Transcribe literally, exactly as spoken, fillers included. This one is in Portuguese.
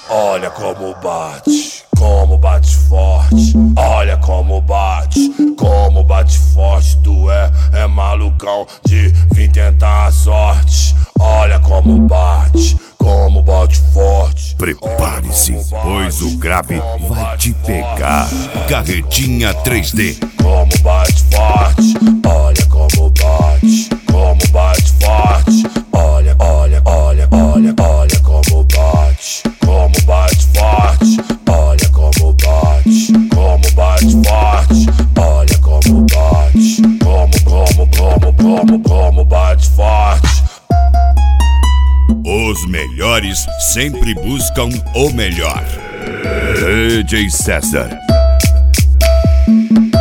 Olha como bate, como bate forte. Olha como bate, como bate forte. Tu é, é malucão de vir tentar a sorte. Olha como bate, como bate forte. Prepare-se, pois o grave vai te pegar. Carretinha três D. Como bate forte, olha como bate, como bate forte. Olha, olha, olha, olha, olha como bate, como bate forte. Olha como bate, como bate forte. Olha como bate, como, como, como, como, como bate forte. Os melhores sempre buscam o melhor. D J César.